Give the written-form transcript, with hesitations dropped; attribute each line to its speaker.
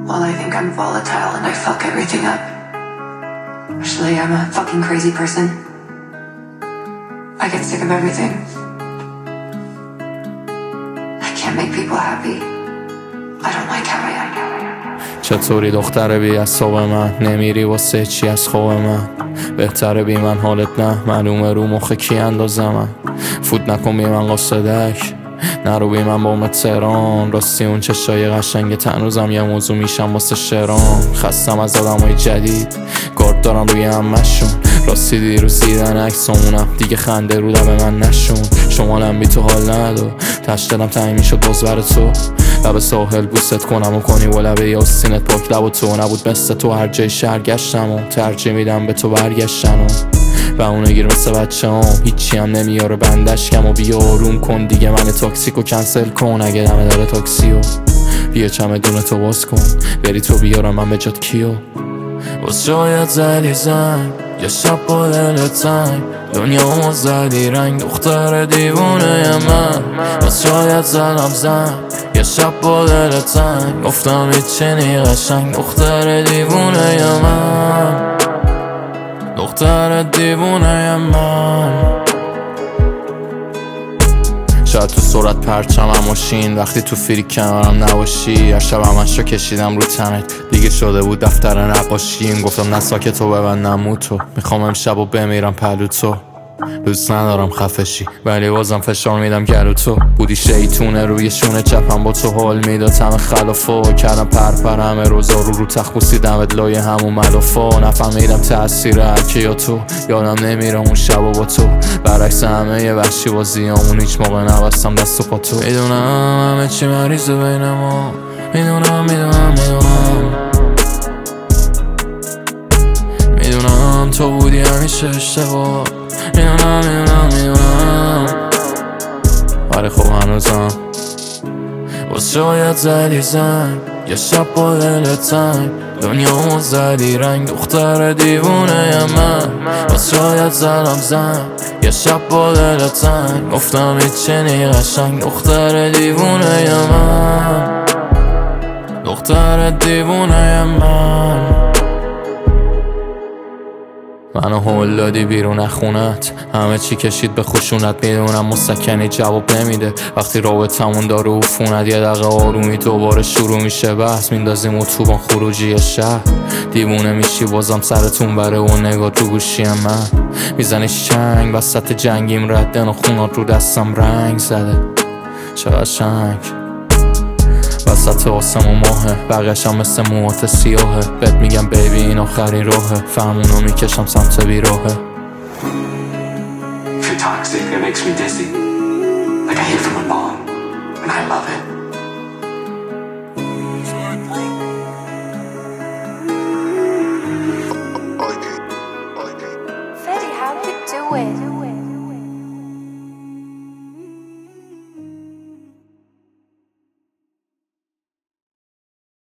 Speaker 1: Well, I think I'm volatile and I fuck everything up. Actually, I'm a fucking crazy person. I get sick of everything. I can't make people happy. I don't like how I am.
Speaker 2: چطوری دختر بی اعصاب من؟ نمیری واسه چی از خواب من؟ بهتره بی من حالت نه، معلومه رو مخ کی اندازه من. فوت نکن بی من قاصدک، نرو بی من با تهران. راستی اون چشای قشنگ تنوزم یه موضوع میشم واسه شعران. خستم از آدمای جدید، گارد دارم روی همشون. راستی دیروز دیدن عکسامونم، دیگه خنده رو لب من نشون. شمالم بی تو حال ندو، تش دلم تنگ میشد باز بر تو. لب ساحل بوست کنم و کنی و لبه یا سینت پاک لب و تو. نبود مثل تو هر جای شهر گشتم و ترجیح میدم به تو برگشتن و اونو گیر مثل بچه هم. هیچی هم نمیاره بندش کم و بیا آروم کن دیگه. من تاکسیکو کنسل کن اگه دمه داره تاکسیو. بیا چمدون تو باز کن بری تو بیارم من به جات کیو. باز شاید زدی زنگ یه شب با دل تنگ، دنیا زدی رنگ دختر دیوونه من. باز شاید زدم زنگ یه شب با دل تنگ، گفتم هیچی نی قشنگ دختر دیوونه من. دختر دیوونه من. شاید تو سرعت پرچمم و شین، وقتی تو فری کنارم نباشی. هر شب همش رو کشیدم رو تنت، دیگه شده بود دفتر نقاشیم. گفتم نه ساکت تو ببندم موتو، میخوام امشب و بمیرم پلو تو. دوست ندارم خفشی ولی بازم فشار میدم گلو تو. بودی شیطونه روی شونه چپم با تو حال میداد همه خلافا. کردم پرپر همه روزا رو تخت بوسیدمت لای همون ملافا. نفهمیدم تأثیر هرکی یا تو، یادم نمیره اون شبا با تو. برعکس همه یه وحشی بازیامون هیچ موقع نبستم دست و پا تو. میدونم همه چی مریضه بین ما، میدونم تو بودی همیشه اشتباه. میدونم ولی خب هنوزم. باز شاید زدی زنگ یه شب با دل تنگ، دنیا زدی رنگ دختر دیوونه من. باز شاید زدم زنگ یه شب با دل تنگ، گفتم هیچی نی قشنگ دختر دیوونه من. دختر دیوونه من. منو هول دادی بیرون خونت، همه چی کشید به خشونت. میدونم مسکنی جواب نمیده وقتی رابطمون داره عفونت. یه دقیقه آرومی دوباره شروع میشه بحث، میندازیم اتوبان خروجی شهر. دیوونه میشی بازم سرتون بره و نگاه تو گوشی من. میزنی چنگ وسط جنگیم، ردن و خونات رو دستم رنگ زده. چقدر شنگ وسط آسمون ماهه، بقیش هم مثل موهات سیاهه. بهت میگم بیبی این آخرین راهه، فرمونو میکشم سمت بیراهه.
Speaker 1: If you're toxic, it makes me dizzy. Like I hit from a bomb, and I love it.